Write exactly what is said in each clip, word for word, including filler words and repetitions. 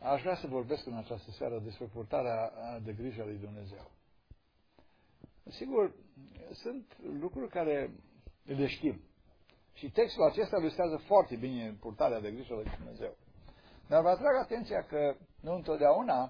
aș vrea să vorbesc în această seară despre purtarea de grijă a lui Dumnezeu. Sigur, sunt lucruri care le știm. Și textul acesta ilustrează foarte bine purtarea de grijă a lui Dumnezeu. Dar vă atrag atenția că nu întotdeauna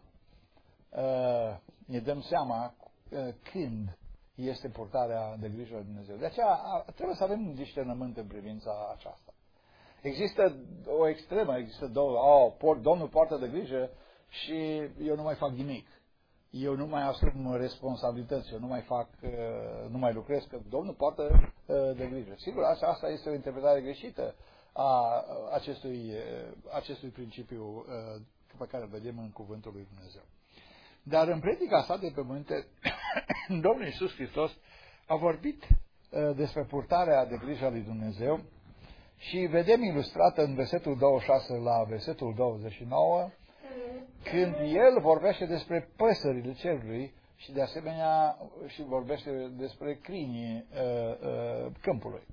uh, ne dăm seama uh, când este purtarea de grijă a lui Dumnezeu. De aceea a, trebuie să avem discernământ în privința aceasta. Există o extremă, există două, oh, port, Domnul poartă de grijă și eu nu mai fac nimic. Eu nu mai asum responsabilități, eu nu mai fac, nu mai lucrez, că Domnul poartă de grijă. Sigur, asta este o interpretare greșită a acestui, acestui principiu pe care îl vedem în Cuvântul lui Dumnezeu. Dar în predica sa de pe Pământe, Domnul Iisus Hristos a vorbit despre purtarea de grijă a lui Dumnezeu și vedem ilustrată în versetul douăzeci și șase la versetul douăzeci și nouă, când el vorbește despre păsările cerului și de asemenea și vorbește despre câinii uh, uh, câmpului.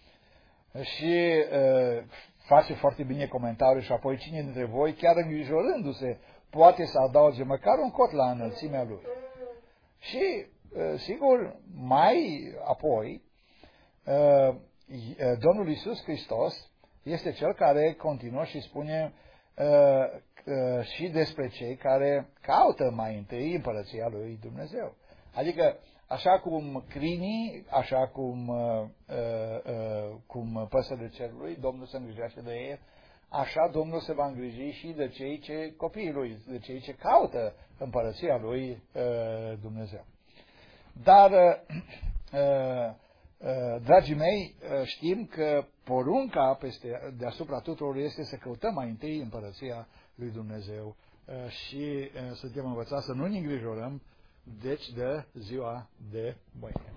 Și uh, face foarte bine comentariul și apoi cine dintre voi, chiar îngrijorându-se, poate să adauge măcar un cot la înălțimea lui. Și, uh, sigur, mai apoi, uh, Domnul Iisus Hristos este cel care continuă și spune uh, uh, și despre cei care caută mai întâi împărăția lui Dumnezeu. Adică, așa cum câinii, așa cum, uh, uh, cum păsările cerului, Domnul se îngrijește de ei, așa Domnul se va îngriji și de cei ce, copiii lui, de cei ce caută împărăția lui uh, Dumnezeu. Dar, uh, uh, dragii mei, știm că porunca peste, deasupra tuturor este să căutăm mai întâi împărăția lui Dumnezeu și suntem învățați să nu ne îngrijorăm, deci, de ziua de mâine.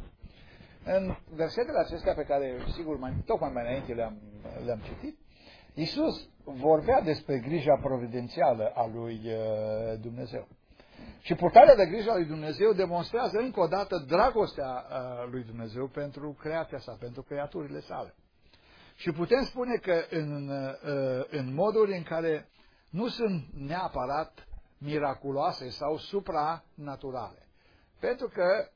În versetele acestea pe care, sigur, mai, tocmai mai înainte le-am, le-am citit, Iisus vorbea despre grija providențială a lui Dumnezeu. Și purtarea de grijă a lui Dumnezeu demonstrează încă o dată dragostea lui Dumnezeu pentru creația sa, pentru creaturile sale. Și putem spune că în, în moduri în care nu sunt neapărat miraculoase sau supranaturale. Pentru că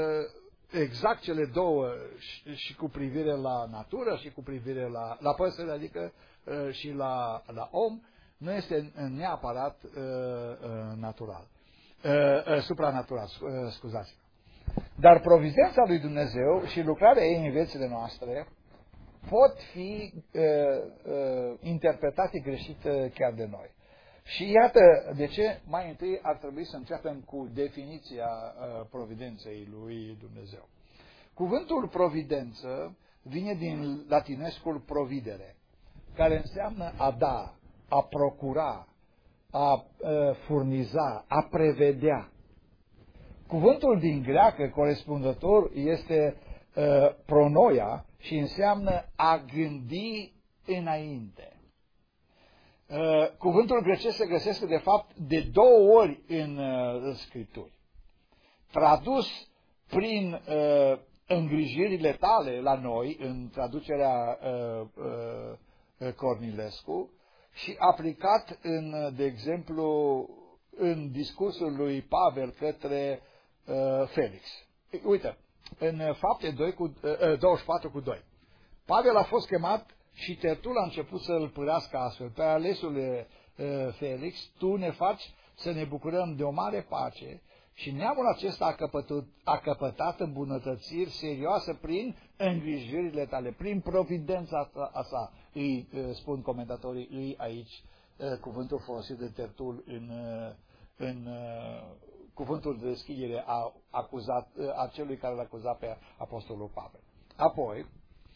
exact cele două, și cu privire la natură și cu privire la, la păsări, adică și la, la om, nu este neapărat natural. Uh, uh, supranatural, uh, scuzați. Dar providența lui Dumnezeu și lucrarea ei în viețile noastre pot fi uh, uh, interpretate greșit uh, chiar de noi. Și iată de ce mai întâi ar trebui să începem cu definiția uh, providenței lui Dumnezeu. Cuvântul providență vine din latinescul providere, care înseamnă a da, a procura, a furniza, a prevedea. Cuvântul din greacă corespunzător este uh, pronoia și înseamnă a gândi înainte. Uh, cuvântul grecesc se găsește de fapt de două ori în uh, Scripturi. Tradus prin uh, îngrijirile tale la noi, în traducerea uh, uh, Cornilescu, și aplicat în, de exemplu, în discursul lui Pavel către uh, Felix. Uite, în Fapte doi cu, uh, douăzeci și patru cu doi. Pavel a fost chemat și Tertul a început să îl pârească astfel. Pe alesule uh, Felix, tu ne faci să ne bucurăm de o mare pace și neamul acesta a căpătat, a căpătat îmbunătățiri serioase prin îngrijirile tale, prin providența a sa. Îi spun comentatorii, îi aici cuvântul folosit de Tertul în, în cuvântul de deschidere a, acuzat, a celui care l-a acuzat pe Apostolul Pavel. Apoi,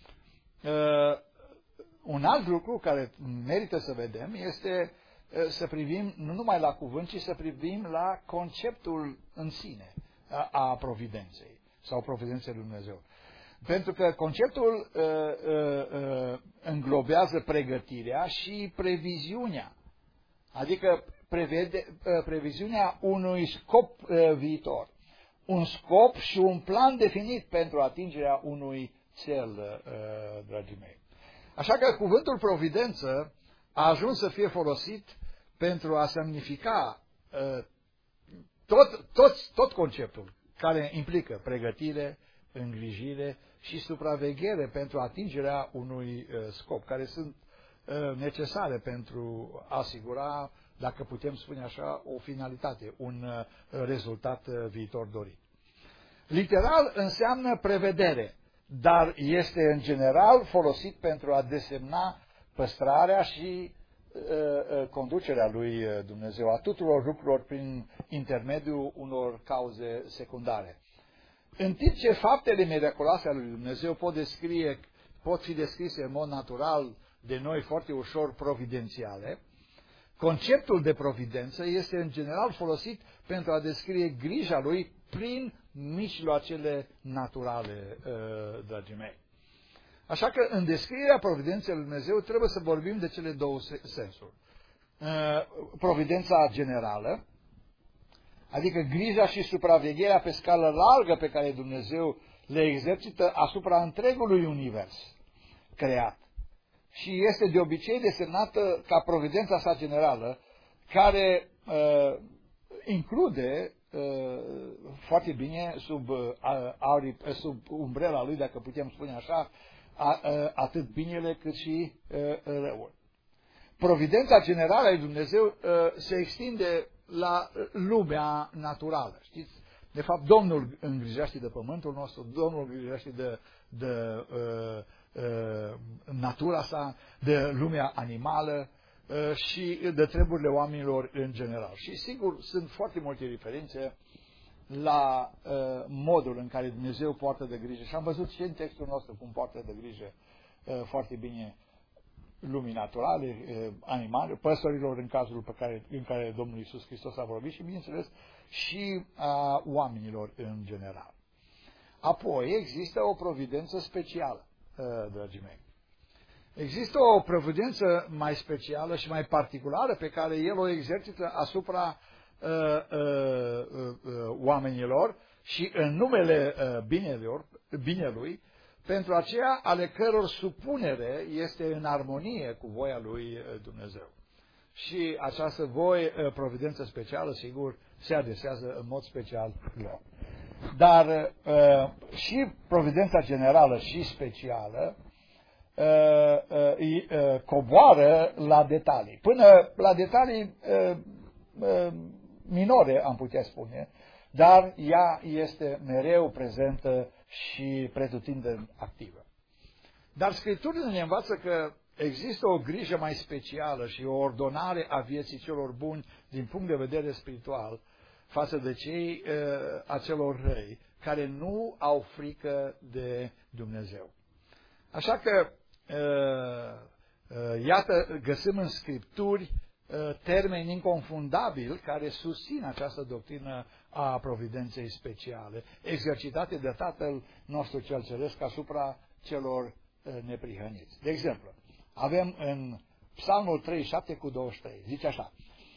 un alt lucru care merită să vedem este să privim nu numai la cuvânt, ci să privim la conceptul în sine a, a providenței sau providenței lui Dumnezeu. Pentru că conceptul uh, uh, uh, înglobează pregătirea și previziunea. Adică prevede, uh, previziunea unui scop uh, viitor. Un scop și un plan definit pentru atingerea unui cel, uh, dragii mei. Așa că cuvântul providență a ajuns să fie folosit pentru a semnifica uh, tot, tot, tot conceptul care implică pregătire, îngrijire și supraveghere pentru atingerea unui uh, scop, care sunt uh, necesare pentru a asigura, dacă putem spune așa, o finalitate, un uh, rezultat uh, viitor dorit. Literal înseamnă prevedere, dar este în general folosit pentru a desemna păstrarea și uh, uh, conducerea lui Dumnezeu a tuturor lucrurilor prin intermediul unor cauze secundare. În timp ce faptele miraculoase ale lui Dumnezeu pot, descrie, pot fi descrise în mod natural de noi foarte ușor providențiale, conceptul de providență este în general folosit pentru a descrie grija lui prin mijloacele naturale, dragii mei. Așa că în descrierea providenței lui Dumnezeu trebuie să vorbim de cele două sensuri. Providența generală, adică grija și supravegherea pe scală largă pe care Dumnezeu le exercită asupra întregului univers creat. Și este de obicei desemnată ca providența sa generală, care uh, include uh, foarte bine sub, uh, aripi, sub umbrela lui, dacă putem spune așa, a, uh, atât binele cât și uh, răul. Providența generală a lui Dumnezeu uh, se extinde la lumea naturală. Știți? De fapt, Domnul îngrijește de pământul nostru, Domnul îngrijește de, de uh, uh, natura sa, de lumea animală uh, și de treburile oamenilor în general. Și sigur, sunt foarte multe referințe la uh, modul în care Dumnezeu poartă de grijă. Și am văzut și în textul nostru cum poartă de grijă uh, foarte bine lumii naturale, animale, păsărilor în cazul pe care, în care Domnul Iisus Hristos a vorbit și, bineînțeles, și a oamenilor în general. Apoi există o providență specială, dragii mei. Există o providență mai specială și mai particulară pe care El o exercită asupra uh, uh, uh, oamenilor și în numele uh, binelor, binelui, pentru aceea ale căror supunere este în armonie cu voia lui Dumnezeu. Și această voie, providență specială, sigur, se adresează în mod special lor. Dar și providența generală și specială coboară la detalii. Până la detalii minore, am putea spune, dar ea este mereu prezentă și pretutindeni activă. Dar Scripturile ne învață că există o grijă mai specială și o ordonare a vieții celor buni din punct de vedere spiritual față de cei uh, acelor răi care nu au frică de Dumnezeu. Așa că, uh, uh, iată, găsim în Scripturi uh, termeni inconfundabili care susțin această doctrină a providenței speciale, exercitate de Tatăl nostru cel Ceresc asupra celor uh, neprihăniți. De exemplu, avem în Psalmul treizeci și șapte cu douăzeci și trei, zice așa: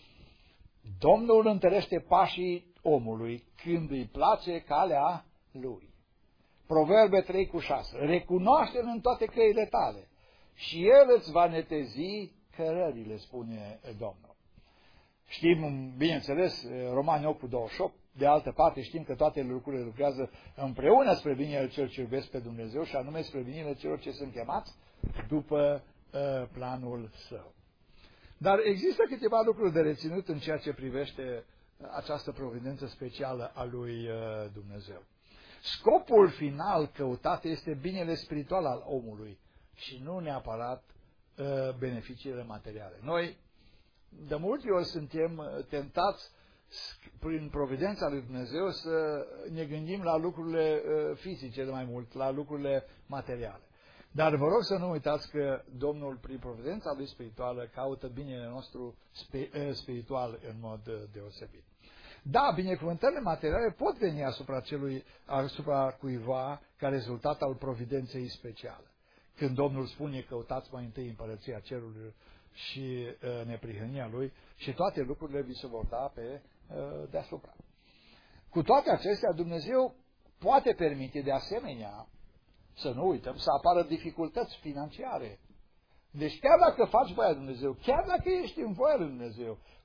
Domnul întărește pașii omului când îi place calea lui. Proverbe trei cu șase, recunoaște-l în toate căile tale și el îți va netezi cărările, spune Domnul. Știm, bineînțeles, Romani opt cu douăzeci și opt, de altă parte știm că toate lucrurile lucrează împreună spre binele celor ce iubesc pe Dumnezeu și anume spre binele celor ce sunt chemați după uh, planul său. Dar există câteva lucruri de reținut în ceea ce privește această providență specială a lui uh, Dumnezeu. Scopul final căutat este binele spiritual al omului și nu neapărat uh, beneficiile materiale. Noi de multe ori suntem tentați prin providența lui Dumnezeu să ne gândim la lucrurile fizice de mai mult, la lucrurile materiale. Dar vă rog să nu uitați că Domnul, prin providența lui spirituală, caută binele nostru spiritual în mod deosebit. Da, binecuvântările materiale pot veni asupra celui, asupra cuiva ca rezultat al providenței speciale. Când Domnul spune, căutați mai întâi împărăția cerului și uh, neprihănia lui și toate lucrurile vi se vor da pe uh, deasupra. Cu toate acestea, Dumnezeu poate permite de asemenea, să nu uităm, să apară dificultăți financiare. Deci chiar dacă faci voia lui Dumnezeu, chiar dacă ești în voia lui Dumnezeu,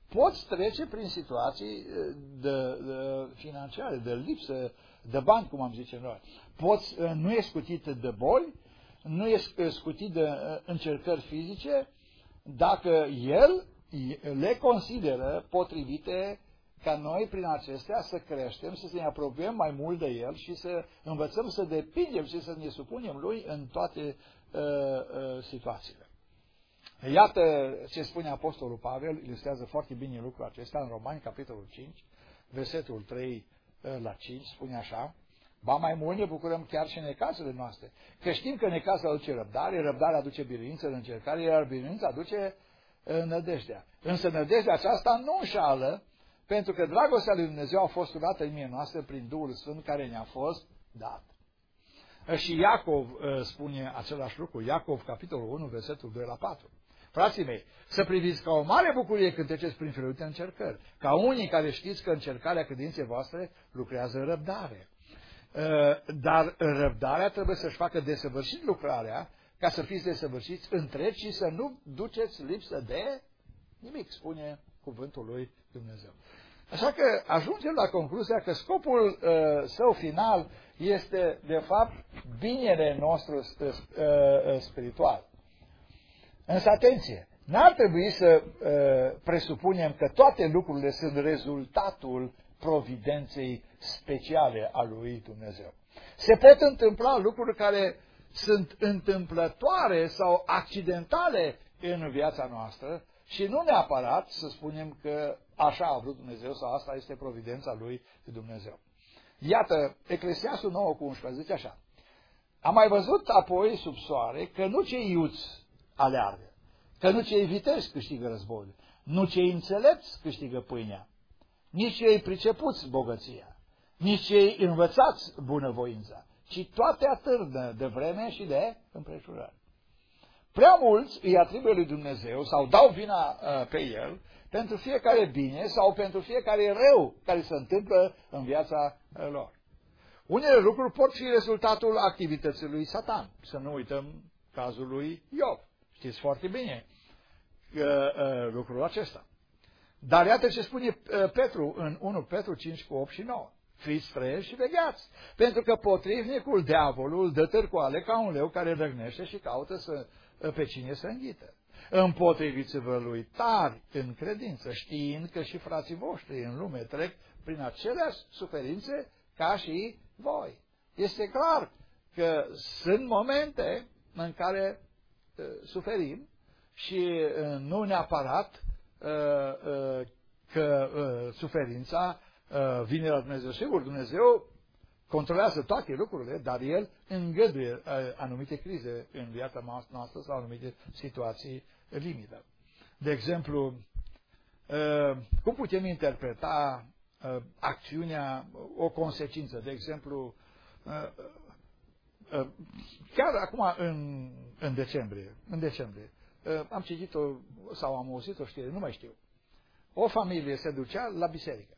poți trece prin situații de, de financiare, de lipsă de bani, cum am zice noi. Poți, nu ești scutit de boli, nu ești scutit de încercări fizice, dacă El le consideră potrivite ca noi prin acestea să creștem, să ne apropiem mai mult de El și să învățăm să depindem și să ne supunem Lui în toate uh, uh, situațiile. Iată ce spune Apostolul Pavel, ilustrează foarte bine lucrul acesta în Romani, capitolul cinci, versetul trei la cinci, spune așa: ba mai mult ne bucurăm chiar și în necazurile noastre, că știm că necazul aduce răbdare, răbdarea aduce biruință în încercare, iar biruința aduce nădejdea. Însă nădejdea aceasta nu înșală, pentru că dragostea lui Dumnezeu a fost urată în mie noastră prin Duhul Sfânt care ne-a fost dat. Și Iacov spune același lucru, Iacov, capitolul unu, versetul doi la patru. Frații mei, să priviți ca o mare bucurie când treceți prin felurite încercări, ca unii care știți că încercarea credinței voastre lucrează răbdare. Dar răbdarea trebuie să-și facă desăvârșit lucrarea, ca să fiți desăvârșiți întregi și să nu duceți lipsă de nimic, spune cuvântul lui Dumnezeu. Așa că ajungem la concluzia că scopul uh, său final este, de fapt, binele nostru uh, uh, spiritual. Însă, atenție, n-ar trebui să uh, presupunem că toate lucrurile sunt rezultatul providenței speciale a lui Dumnezeu. Se pot întâmpla lucruri care sunt întâmplătoare sau accidentale în viața noastră și nu neapărat să spunem că așa a vrut Dumnezeu sau asta este providența lui Dumnezeu. Iată, Eclesiastul nouă cu unsprezece zice așa: am mai văzut apoi sub soare că nu cei iuți aleargă, că nu cei viteși câștigă războiul, nu cei înțelepți câștigă pâinea, nici cei pricepuți bogăția, nici cei învățați bunăvoința, ci toate atârnă de vreme și de împrejurări. Prea mulți îi atribuie lui Dumnezeu sau dau vina uh, pe El pentru fiecare bine sau pentru fiecare rău care se întâmplă în viața uh, lor. Unele lucruri pot fi rezultatul activității lui Satan. Să nu uităm cazul lui Iov. Știți foarte bine uh, uh, lucrul acesta. Dar iată ce spune uh, Petru în unu Petru cinci cu opt și nouă. Fiți treji și vegheați, pentru că potrivnicul, diavolul, dă târcoale ca un leu care răgnește și caută să, pe cine să înghită. Împotriviți-vă lui tari în credință, știind că și frații voștri în lume trec prin aceleași suferințe ca și voi. Este clar că sunt momente în care uh, suferim și uh, nu neapărat uh, uh, că uh, suferința uh, vine la Dumnezeu. Sigur, Dumnezeu controlează toate lucrurile, dar El îngăduie uh, anumite crize în viața noastră sau anumite situații limită. De exemplu, uh, cum putem interpreta uh, acțiunea, o consecință? De exemplu, uh, uh, chiar acum în, în decembrie, în decembrie uh, am citit-o sau am auzit o știre, nu mai știu. O familie se ducea la biserică.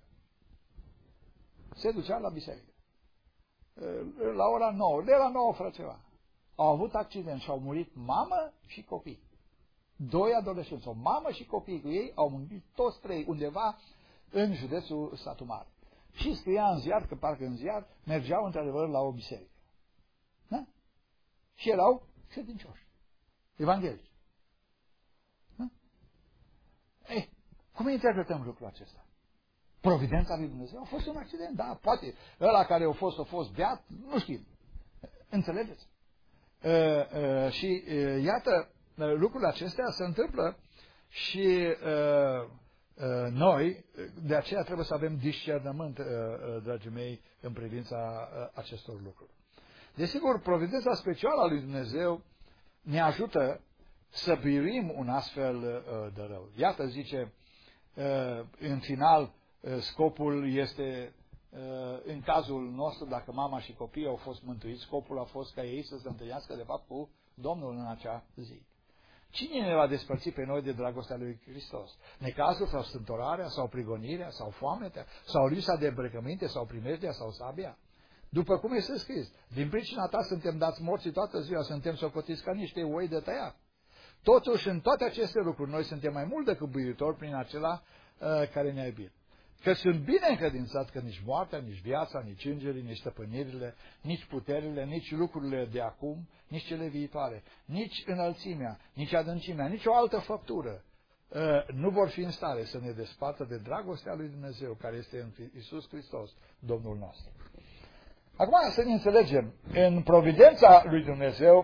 Se ducea la biserică. La ora nouă, de la nouă fără ceva. Au avut accident și au murit mamă și copii. Doi adolescenți, o mamă și copiii cu ei au murit toți trei undeva în județul Satu Mare. Și scria în ziar, că parcă în ziar, mergeau într-adevăr la o biserică. Da? Și erau credincioși, evanghelici. Da? Ei, cum interpretăm lucrul acesta? Providența lui Dumnezeu? A fost un accident, da, poate. Ăla care a fost, a fost beat, nu știm. Înțelegeți? Uh, uh, și uh, iată, uh, lucrurile acestea se întâmplă și uh, uh, noi, de aceea trebuie să avem discernământ, uh, uh, dragii mei, în privința uh, acestor lucruri. Desigur, providența specială a lui Dumnezeu ne ajută să biruim un astfel uh, de rău. Iată, zice, uh, în final, scopul este, în cazul nostru, dacă mama și copiii au fost mântuiți, scopul a fost ca ei să se întâlnească, de fapt, cu Domnul în acea zi. Cine ne va despărți pe noi de dragostea lui Hristos? Necazul sau stântorarea, sau prigonirea, sau foametea, sau lipsa de îmbrăcăminte, sau primejdea, sau sabia? După cum este scris, din pricina ta suntem dați morții toată ziua, suntem socotiți ca niște oi de tăiat. Totuși, în toate aceste lucruri, noi suntem mai mult decât biruitori prin acela uh, care ne-a iubit. Că sunt bine încredințat că nici moartea, nici viața, nici îngerii, nici stăpânirile, nici puterile, nici lucrurile de acum, nici cele viitoare, nici înălțimea, nici adâncimea, nici o altă făptură uh, nu vor fi în stare să ne despartă de dragostea lui Dumnezeu, care este în Iisus Hristos, Domnul nostru. Acum să ne înțelegem, în providența lui Dumnezeu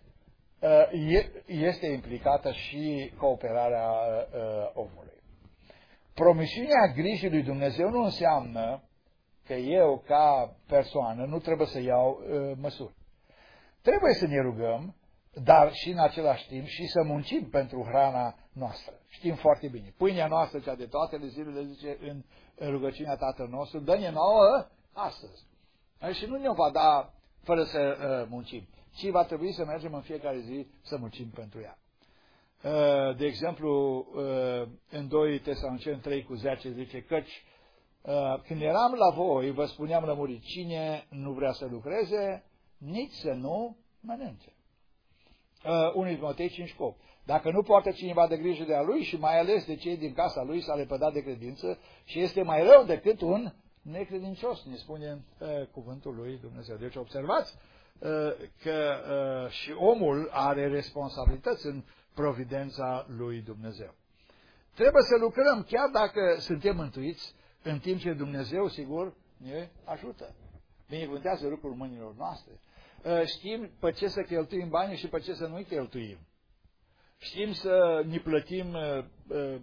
este implicată și cooperarea omului. Promisiunea grijii lui Dumnezeu nu înseamnă că eu, ca persoană, nu trebuie să iau măsuri. Trebuie să ne rugăm, dar și în același timp și să muncim pentru hrana noastră. Știm foarte bine. Pâinea noastră, cea de toate zilele, zice în rugăciunea Tatăl nostru, dă-ne nouă astăzi. Și nu ne-o va da fără să uh, muncim, ci va trebui să mergem în fiecare zi să muncim pentru ea. Uh, de exemplu, uh, în doi Tesaloniceni trei cu zece zice, căci uh, când eram la voi, vă spuneam lămurit, cine nu vrea să lucreze, nici să nu mănânce. Uh, unu Timotei cinci opt. Dacă nu poartă cineva de grijă de a lui și mai ales de cei din casa lui, s-a lepădat de credință și este mai rău decât un necredincios, ne spune uh, cuvântul lui Dumnezeu. Deci observați uh, că uh, și omul are responsabilități în providența lui Dumnezeu. Trebuie să lucrăm chiar dacă suntem mântuiți, în timp ce Dumnezeu, sigur, ne ajută. Binecuvântează lucrul mâinilor noastre. Uh, știm pe ce să cheltuim banii și pe ce să nu-i cheltuim. Știm să ne plătim uh, uh,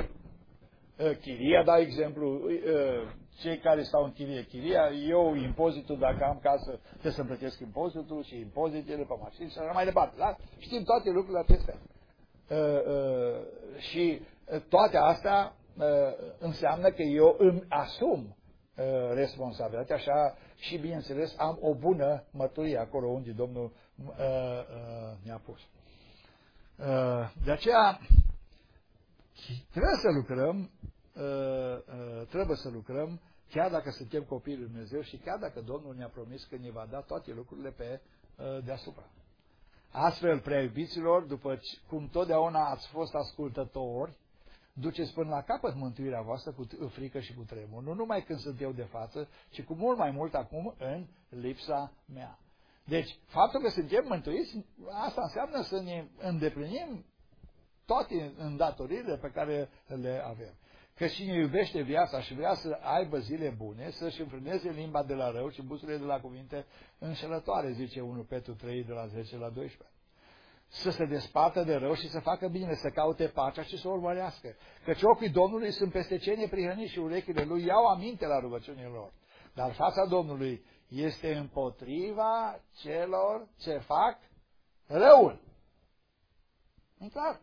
uh, chiria, da, exemplu, uh, cei care stau în chirie, chiria, eu impozitul, dacă am casă, trebuie să-mi plătesc impozitul și impozitele pe mașini și așa mai departe. Da? Știm toate lucrurile acestea. Uh, uh, și toate astea uh, înseamnă că eu îmi asum uh, responsabilitatea, așa și, bineînțeles, am o bună mărturie acolo unde Domnul uh, uh, ne-a pus. Uh, de aceea, trebuie să lucrăm, uh, uh, trebuie să lucrăm, chiar dacă suntem copiii lui Dumnezeu și chiar dacă Domnul ne-a promis că ne va da toate lucrurile pe uh, deasupra. Astfel, prea iubiților, după cum totdeauna ați fost ascultători, duceți până la capăt mântuirea voastră cu frică și cu tremur, nu numai când sunt eu de față, ci cu mult mai mult acum în lipsa mea. Deci, faptul că suntem mântuiți, asta înseamnă să ne îndeplinim toate îndatoririle pe care le avem. Că cine iubește viața și vrea să aibă zile bune, să-și înfrâneze limba de la rău și buzurile de la cuvinte înșelătoare, zice unu Petru trei, de la zece la doisprezece. Să se despartă de rău și să facă bine, să caute pacea și să o urmărească. Căci ochii Domnului sunt peste cei neprihăniți și urechile lui iau aminte la rugăciunile lor. Dar fața Domnului este împotriva celor ce fac răul. E clar.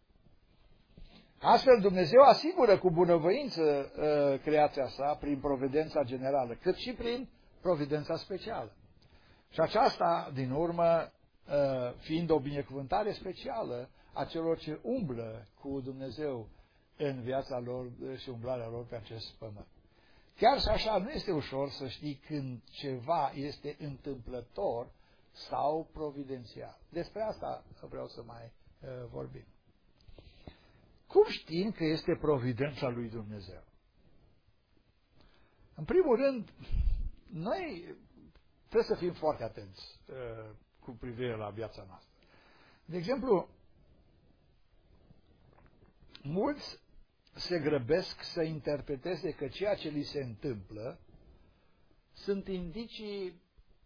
Astfel, Dumnezeu asigură cu bunăvoință uh, creația sa prin providența generală, cât și prin providența specială. Și aceasta, din urmă, uh, fiind o binecuvântare specială a celor ce umblă cu Dumnezeu în viața lor și umblarea lor pe acest pământ. Chiar și așa nu este ușor să știi când ceva este întâmplător sau providențial. Despre asta vreau să mai uh, vorbim. Cum știm că este providența lui Dumnezeu? În primul rând, noi trebuie să fim foarte atenți uh, cu privire la viața noastră. De exemplu, mulți se grăbesc să interpreteze că ceea ce li se întâmplă sunt indicii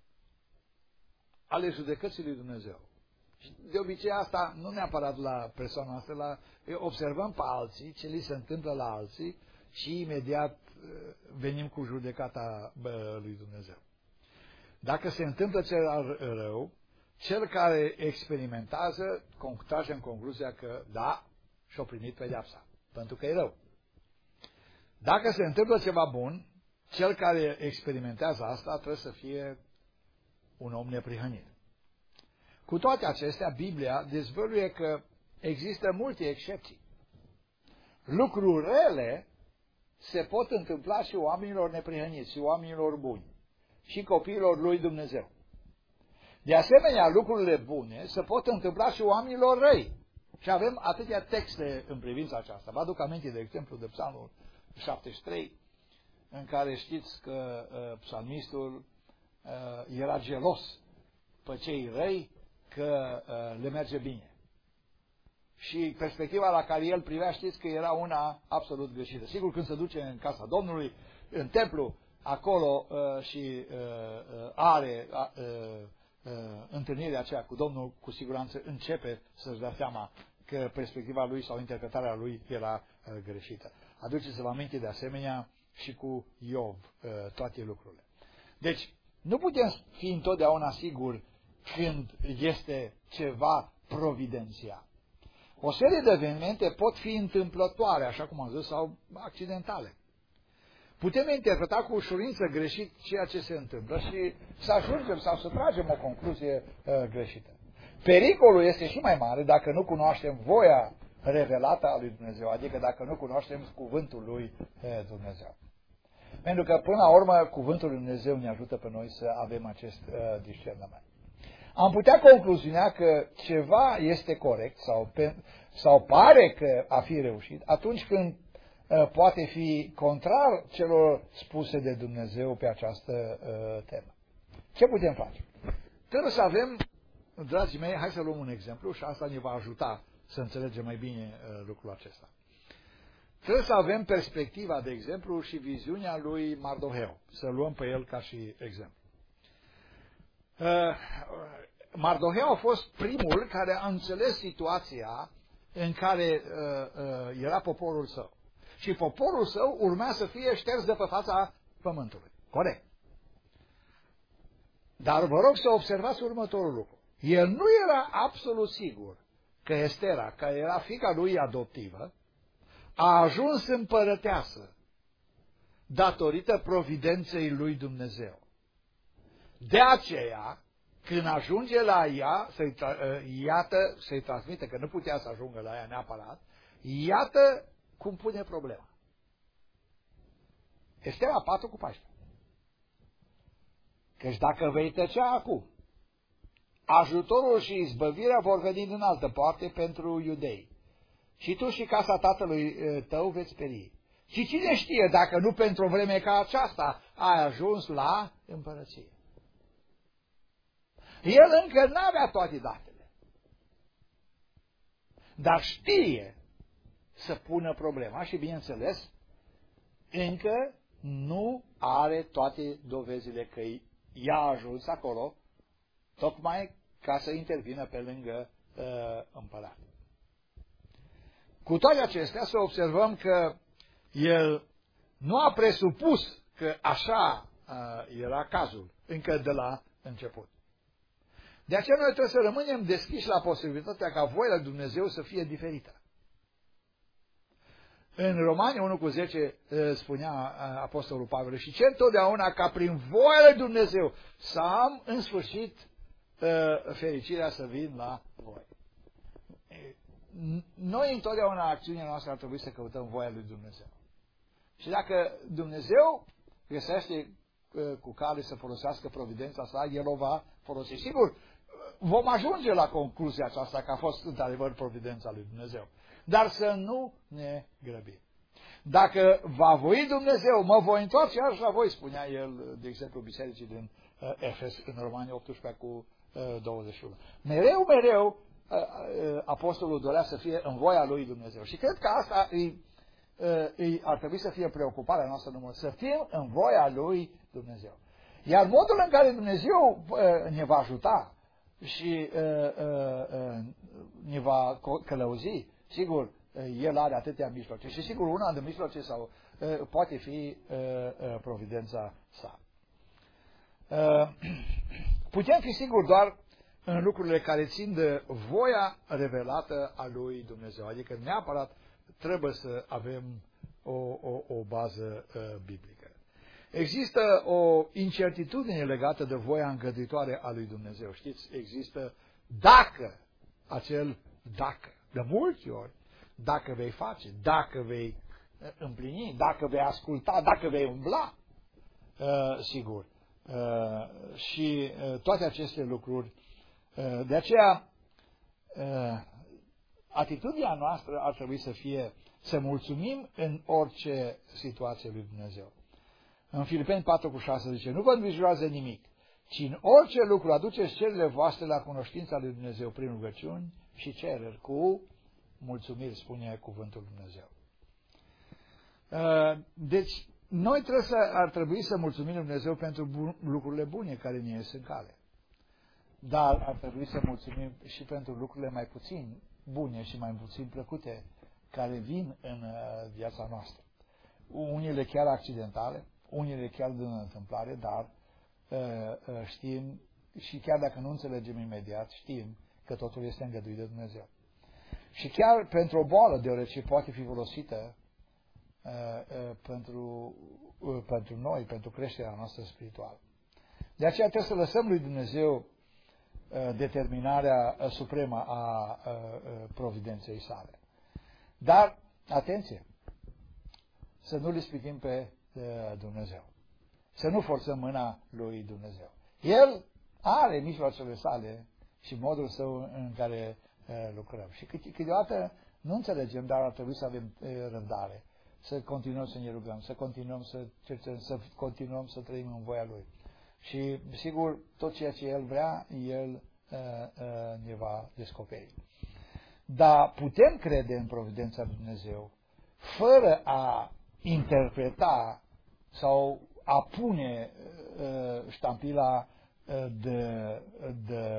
ale judecății lui Dumnezeu. Și de obicei asta nu neapărat la persoana noastră, la, observăm pe alții, ce li se întâmplă la alții și imediat venim cu judecata lui Dumnezeu. Dacă se întâmplă cel rău, cel care experimentează trage în concluzia că da, și-a primit pedeapsa, pentru că e rău. Dacă se întâmplă ceva bun, cel care experimentează asta trebuie să fie un om neprihănit. Cu toate acestea, Biblia dezvăluie că există multe excepții. Lucruri rele se pot întâmpla și oamenilor neprihăniți, și oamenilor buni, și copiilor lui Dumnezeu. De asemenea, lucrurile bune se pot întâmpla și oamenilor răi. Și avem atâtea texte în privința aceasta. Vă aduc aminte, de exemplu, de Psalmul șaptezeci și trei, în care știți că uh, psalmistul uh, era gelos pe cei răi că uh, le merge bine. Și perspectiva la care el privea, știți că era una absolut greșită. Sigur, când se duce în casa Domnului, în templu, acolo uh, și uh, uh, are uh, uh, întâlnirea aceea cu Domnul, cu siguranță începe să-și dea seama că perspectiva lui sau interpretarea lui era uh, greșită. Aduceți-vă aminte de asemenea și cu Iov uh, toate lucrurile. Deci, nu putem fi întotdeauna siguri când este ceva providențial. O serie de evenimente pot fi întâmplătoare, așa cum am zis, sau accidentale. Putem interpreta cu ușurință greșit ceea ce se întâmplă și să ajungem sau să tragem o concluzie uh, greșită. Pericolul este și mai mare dacă nu cunoaștem voia revelată a lui Dumnezeu, adică dacă nu cunoaștem cuvântul lui uh, Dumnezeu. Pentru că, până la urmă, cuvântul lui Dumnezeu ne ajută pe noi să avem acest uh, discernământ. Am putea concluzionea că ceva este corect sau, pe, sau pare că a fi reușit atunci când uh, poate fi contrar celor spuse de Dumnezeu pe această uh, temă. Ce putem face? Trebuie să avem, dragii mei, hai să luăm un exemplu și asta ne va ajuta să înțelegem mai bine uh, lucrul acesta. Trebuie să avem perspectiva, de exemplu, și viziunea lui Mardoheu. Să luăm pe el ca și exemplu. Uh, Mardoheu a fost primul care a înțeles situația în care uh, uh, era poporul său. Și poporul său urmea să fie șters de pe fața pământului. Corect. Dar vă rog să observați următorul lucru. El nu era absolut sigur că Estera, care era fiica lui adoptivă, a ajuns împărăteasă datorită providenței lui Dumnezeu. De aceea, când ajunge la ea, să-i, iată, să-i transmite, că nu putea să ajungă la ea neapărat, iată cum pune problema. Estera patru cu paisprezece. Căci dacă vei tăcea acum, ajutorul și izbăvirea vor veni din altă parte pentru iudei. Și tu și casa tatălui tău veți peri. Și cine știe dacă nu pentru o vreme ca aceasta ai ajuns la împărăție. El încă nu avea toate datele. Dar știe să pună problema și, bineînțeles, încă nu are toate dovezile că ea a ajuns acolo, tocmai ca să intervină pe lângă uh, împărat. Cu toate acestea, să observăm că el nu a presupus că așa uh, era cazul, încă de la început. De aceea noi trebuie să rămânem deschiși la posibilitatea ca voia lui Dumnezeu să fie diferită. În Romani unu cu zece spunea Apostolul Pavel, și cer totdeauna ca prin voia lui Dumnezeu să am în sfârșit fericirea să vin la voi. Noi întotdeauna acțiunea noastră ar trebui să căutăm voia lui Dumnezeu. Și dacă Dumnezeu găsește cu care să folosească providența sa, El o va folosi. Sigur, vom ajunge la concluzia aceasta că a fost într-adevăr providența lui Dumnezeu. Dar să nu ne grăbim. Dacă va voi Dumnezeu, mă voi întoarce iarăși la voi, spunea el, de exemplu, bisericii din uh, Efes, în Romani optsprezece cu uh, douăzeci și unu. Mereu, mereu, uh, uh, apostolul dorea să fie în voia lui Dumnezeu. Și cred că asta îi, uh, îi ar trebui să fie preocuparea noastră numără, să fim în voia lui Dumnezeu. Iar modul în care Dumnezeu uh, ne va ajuta și uh, uh, uh, ne va călăuzi, sigur, El are atâtea mijloace și sigur una de mijloace sau uh, poate fi uh, uh, providența sa. Uh, putem fi sigur doar în lucrurile care țin de voia revelată a lui Dumnezeu, adică neapărat trebuie să avem o, o, o bază uh, biblică. Există o incertitudine legată de voia îngăduitoare a lui Dumnezeu. Știți, există dacă, acel dacă, de multe ori, dacă vei face, dacă vei împlini, dacă vei asculta, dacă vei umbla, uh, sigur. Uh, și uh, toate aceste lucruri. Uh, de aceea, uh, atitudinea noastră ar trebui să fie să mulțumim în orice situație lui Dumnezeu. În Filipeni patru cu șase zice, nu vă îngrijorați de nimic, ci în orice lucru aduceți cererile voastre la cunoștința lui Dumnezeu prin rugăciuni și cereri cu mulțumiri, spune cuvântul lui Dumnezeu. Deci, noi trebuie să, ar trebui să mulțumim lui Dumnezeu pentru bun, lucrurile bune care ne ies în cale. Dar ar trebui să mulțumim și pentru lucrurile mai puțin bune și mai puțin plăcute care vin în viața noastră. Unele chiar accidentale, unele chiar din întâmplare, dar știm și chiar dacă nu înțelegem imediat, știm că totul este îngăduit de Dumnezeu. Și chiar pentru o boală, deoarece poate fi folosită uh, uh, pentru, uh, pentru noi, pentru creșterea noastră spirituală. De aceea trebuie să lăsăm lui Dumnezeu uh, determinarea uh, supremă a uh, uh, providenței sale. Dar, atenție, să nu le ispitim pe uh, Dumnezeu. Să nu forțăm mâna lui Dumnezeu. El are mijloacele sale și modul său în care uh, lucrăm. Și câte, câteodată nu înțelegem, dar ar trebui să avem uh, răbdare. Să continuăm să ne rugăm, să continuăm să cercetăm, să continuăm să trăim în voia Lui. Și, sigur, tot ceea ce El vrea, El uh, uh, ne va descoperi. Dar putem crede în providența lui Dumnezeu fără a interpreta sau a pune uh, ștampila uh, de, de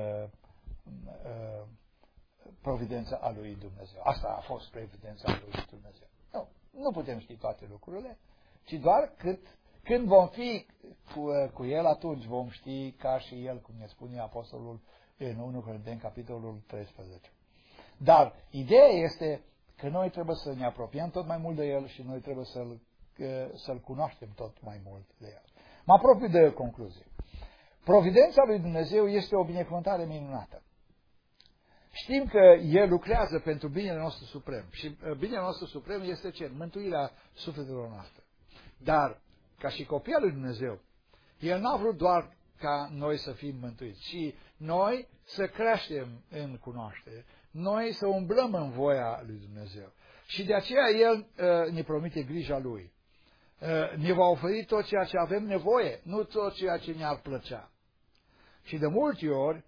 uh, providența a lui Dumnezeu. Asta a fost providența a lui Dumnezeu. Nu, nu putem ști toate lucrurile, ci doar cât, când vom fi cu, uh, cu El, atunci vom ști ca și El, cum ne spune Apostolul în unu Corinteni, capitolul treisprezece. Dar ideea este că noi trebuie să ne apropiem tot mai mult de El și noi trebuie să-L să-L cunoaștem tot mai mult de El. Mă apropiu de concluzie. Providența lui Dumnezeu este o binecuvântare minunată. Știm că El lucrează pentru binele nostru suprem. Și binele nostru suprem este ce? Mântuirea sufletelor noastre. Dar, ca și copii al lui Dumnezeu, El n-a vrut doar ca noi să fim mântuiți, ci noi să creștem în cunoaștere, noi să umblăm în voia lui Dumnezeu. Și de aceea El uh, ne promite grija Lui. Ne va oferi tot ceea ce avem nevoie, nu tot ceea ce ne-ar plăcea. Și de multe ori,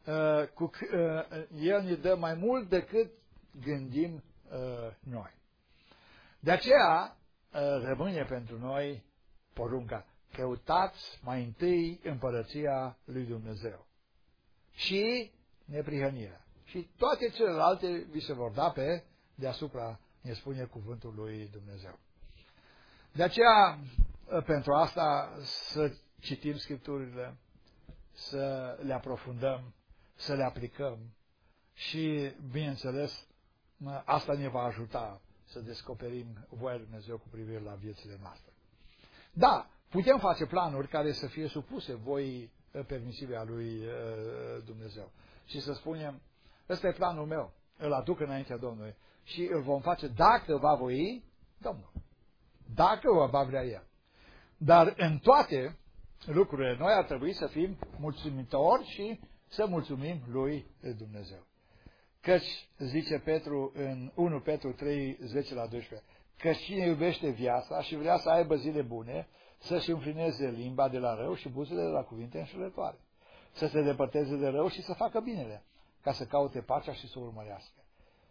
El ne dă mai mult decât gândim noi. De aceea, rămâne pentru noi porunca: căutați mai întâi împărăția lui Dumnezeu și neprihănirea. Și toate celelalte vi se vor da pe deasupra, ne spune cuvântul lui Dumnezeu. De aceea, pentru asta, să citim Scripturile, să le aprofundăm, să le aplicăm și, bineînțeles, asta ne va ajuta să descoperim voia lui Dumnezeu cu privire la viețile noastre. Da, putem face planuri care să fie supuse voii permisive a lui Dumnezeu și să spunem, ăsta e planul meu, îl aduc înaintea Domnului și îl vom face dacă va voi Domnul. Dacă o va vrea El. Dar în toate lucrurile noi ar trebui să fim mulțumitori și să mulțumim lui Dumnezeu. Căci, zice Petru în unu Petru trei, zece la doisprezece, că cine iubește viața și vrea să aibă zile bune, să-și înfrâneze limba de la rău și buzele de la cuvinte înșelătoare, să se depărteze de rău și să facă binele, ca să caute pacea și să o urmărească.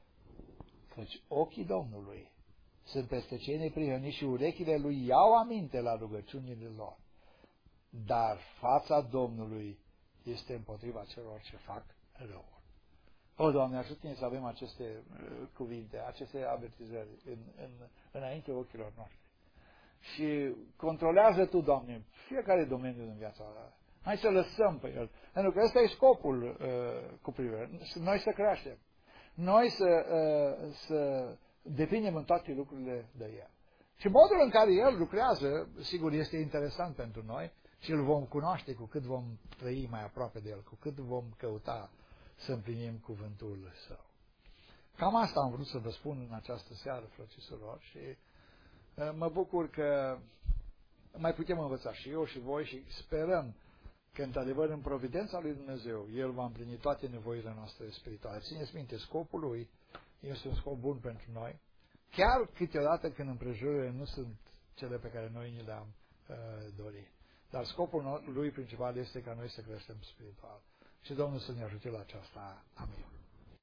Căci ochii Domnului sunt peste cei neprihăniți și urechile Lui iau aminte la rugăciunile lor. Dar fața Domnului este împotriva celor ce fac rău. O, Doamne, ajută-ne să avem aceste uh, cuvinte, aceste avertizări în, în, înainte ochilor noștri. Și controlează Tu, Doamne, fiecare domeniu din viața ta. Hai să lăsăm pe El. Pentru că ăsta e scopul uh, cu privire. Noi să creștem. Noi să... Uh, să depindem în toate lucrurile de El. Și modul în care El lucrează, sigur, este interesant pentru noi și îl vom cunoaște cu cât vom trăi mai aproape de El, cu cât vom căuta să împlinim cuvântul Său. Cam asta am vrut să vă spun în această seară, frățiților, și mă bucur că mai putem învăța și eu și voi și sperăm că, într-adevăr, în providența lui Dumnezeu, El va împlini toate nevoile noastre spirituale. Țineți minte, scopul Lui este un scop bun pentru noi, chiar câteodată când împrejurile nu sunt cele pe care noi ni le-am uh, dorit. Dar scopul lui principal este ca noi să creștem spiritual. Și Domnul să ne ajute la aceasta. Amin.